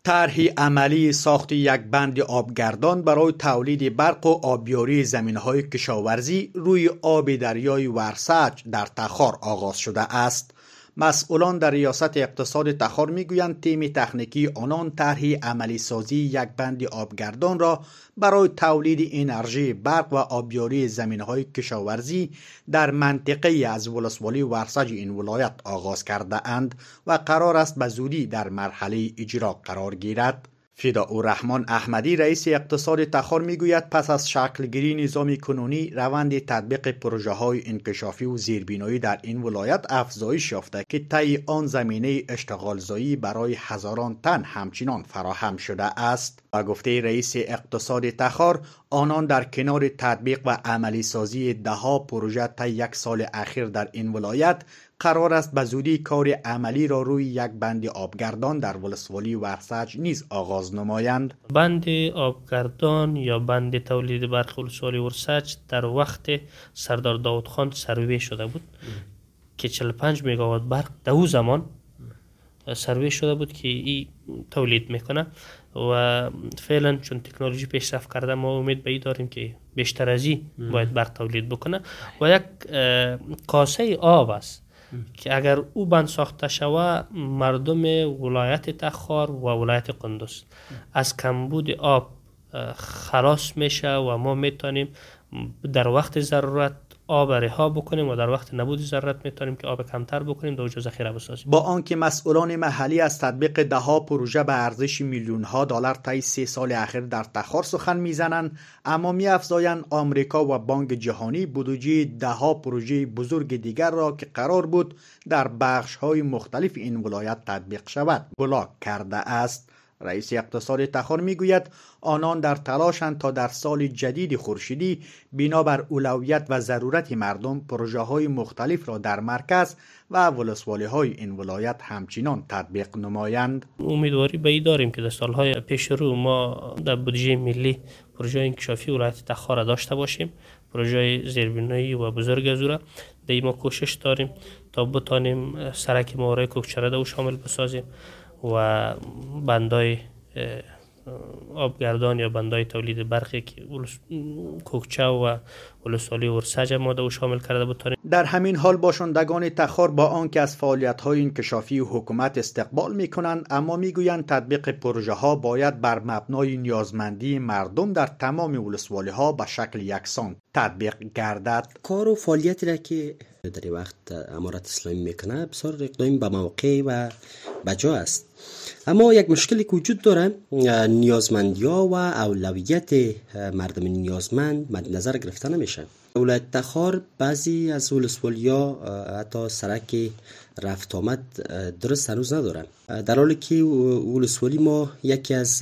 طرح عملی ساخت یک بند آبگردان برای تولید برق و آبیاری زمین‌های کشاورزی روی آب دریای ورسج در تخار آغاز شده است. مسئولان در ریاست اقتصاد تخار میگویند تیم تکنیکی آنان طرح عملی سازی یک بند آبگردان را برای تولید انرژی برق و آبیاری زمین‌های کشاورزی در منطقه از ولسوالی ورسج این ولایت آغاز کرده اند و قرار است به زودی در مرحله اجرا قرار گیرد. فداءالرحمن احمدی رئیس اقتصاد تخار میگوید پس از شکلگیری نظام کنونی روند تطبیق پروژه های انکشافی و زیربنایی در این ولایت افزایش یافته که طی آن زمینه اشتغالزایی برای هزاران تن همچنان فراهم شده است. و گفته رئیس اقتصاد تخار آنان در کنار تطبیق و عملی سازی دهها پروژه طی یک سال اخیر در این ولایت قرار است به زودی کار عملی را روی یک بند آبگردان در ولسوالی ورسج نیز آغاز نمایند. بند آبگردان یا بند تولید برق ولسوالی ورسج در وقت سردار داود خان سروی شده بود که 45 مگاوات برق در او زمان سروی شده بود که این تولید میکنه و فعلا چون تکنولوژی پیشرفت کرده ما امید به این داریم که بیشتر از این باید برق تولید بکنه و یک کاسه آب است که اگر او بند ساخته شود مردم ولایت تخار و ولایت قندوز از کمبود آب خلاص میشه و ما میتونیم در وقت ضرورت آب رها بکنیم و در وقت نبود ضرورت میتونیم که آب کمتر بکنیم در اونجا ذخیره بسازیم. با آنکه مسئولان محلی از تطبیق دهها پروژه به ارزش میلیون ها دلار طی 3 سال اخیر در تخار سخن میزنند، اما میافزایند آمریکا و بانک جهانی بودجه دهها پروژه بزرگ دیگر را که قرار بود در بخش های مختلف این ولایت تطبیق شود بلاک کرده است. رئیس اقتصاد تخار میگوید آنان در تلاشند تا در سال جدید خورشیدی بنابر اولویت و ضرورت مردم پروژه های مختلف را در مرکز و ولسوالی های این ولایت همچنان تطبیق نمایند. امیدواری به این داریم که در سالهای پیش رو ما در بودجه ملی پروژه انکشافی ولایت تخار داشته باشیم، پروژه زیربنایی و بزرگ از او را ما کوشش داریم تا بتانیم سرک ماهواره کوکچره رو شامل بسازیم و بندای آبگردان یا بندای تولید برقی که کوکچه و ولسوالی ورسج ماده و شامل کرده بتانیم. در همین حال باشندگان تخار با آنکه از فعالیت‌های انکشافی حکومت استقبال می‌کنند، اما می‌گویند تطبیق پروژه‌ها باید بر مبنای نیازمندی مردم در تمام ولسوالی‌ها به شکل یکسان تطبیق گردد. کار و فعالیتی را که در وقت امارت اسلامی میکنه بسیار اقدام به موقع و بجا است، اما یک مشکلی که وجود داره نیازمندی‌ها و اولویت مردم نیازمند مد نظر گرفته نمیشه. ولایت تخار بعضی از ولسوالی‌ها حتی سرک رفت آمد درست هنوز ندارن، در حالی که ولسوالی ما یکی از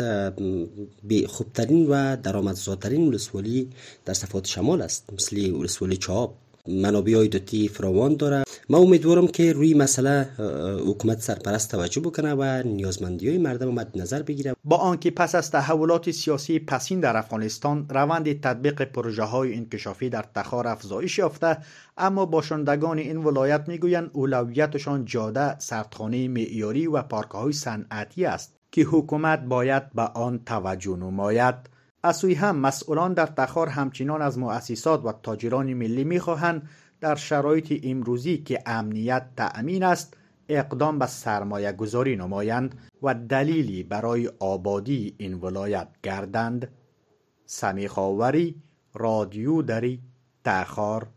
خوبترین و درآمدزاترین ولسوالی در صفات شمال است، مثل ولسوالی چاب منابع عایداتی فراوان داره. من امیدوارم که روی مسئله حکومت سرپرست توجه بکنه و نیازمندی‌های مردم مد نظر بگیره. با آنکه پس از تحولات سیاسی پسین در افغانستان روند تطبیق پروژه‌های انکشافی در تخار افزایش یافته، اما باشندگان این ولایت میگویند اولویتشان جاده، سردخانه معیاری و پارک‌های صنعتی است که حکومت باید به آن توجه نماید. از سوی هم مسئولان در تخار همچنان از مؤسسات و تاجران ملی می‌خواهند در شرایط امروزی که امنیت تأمین است اقدام به سرمایه گذاری نمایند و دلیلی برای آبادی این ولایت گردند. سمیع خاوری، رادیو دری، تخار.